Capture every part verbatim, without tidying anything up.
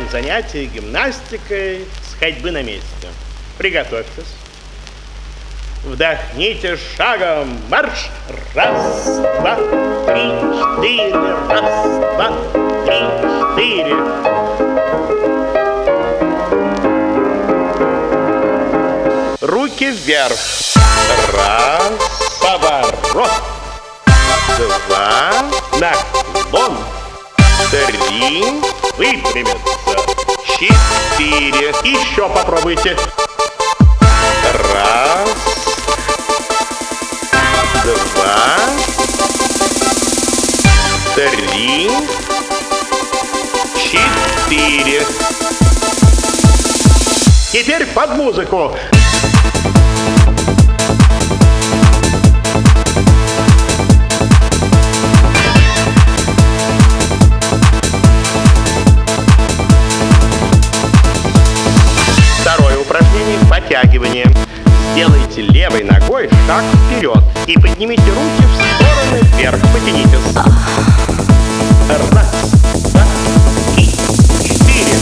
Начинаем занятие гимнастикой с ходьбы на месте. Приготовьтесь. Вдохните шагом. Марш! Раз, два, три, четыре. Раз, два, три, четыре. Руки вверх. Раз, поворот. Два, наклон. Три, выпрямиться. Четыре. Еще попробуйте. Раз, два, три, четыре. Теперь под музыку. Второе упражнение – подтягивание. Сделайте левой ногой шаг вперед и поднимите руки в стороны вверх. Потянитесь. Раз, два, три, четыре.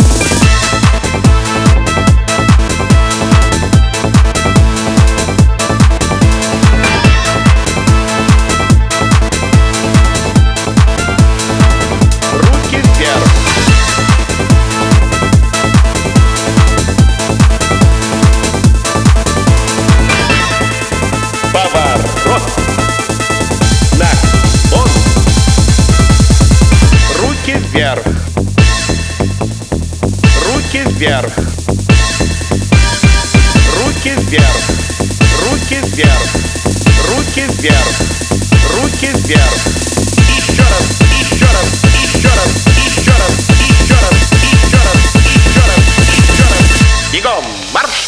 Руки вверх. Поворот. Наклон. Руки вверх. Руки вверх. Руки вверх. Руки вверх. Руки вверх. Руки вверх. Еще раз, еще раз, еще раз, еще раз, еще раз, еще раз, еще раз, еще раз. Бегом, марш!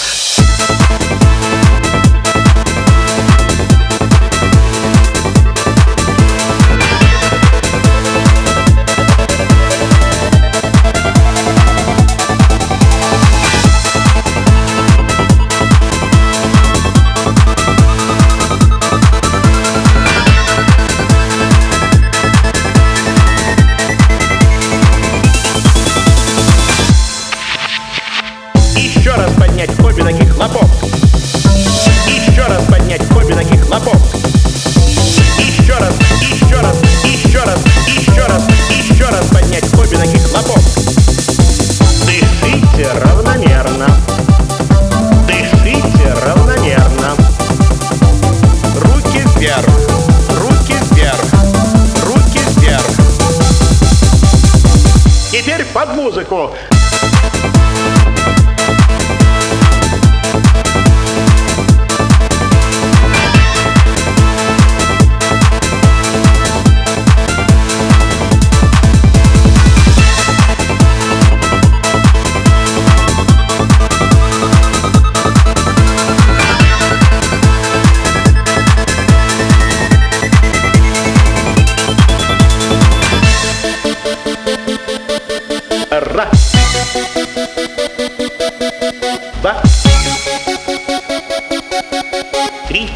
Еще раз поднять обе ноги, хлопок. Еще раз поднять обе ноги, хлопок. Еще раз, еще раз, еще раз, еще раз, еще раз поднять обе ноги, хлопок. Дышите равномерно. Дышите равномерно. Руки вверх, руки вверх, руки вверх. Теперь под музыку. Раз, два, три.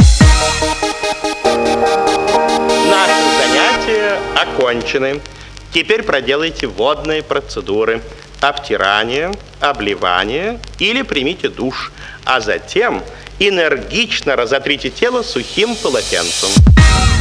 Наши занятия окончены. Теперь проделайте водные процедуры. Обтирание, обливание или примите душ. А затем энергично разотрите тело сухим полотенцем.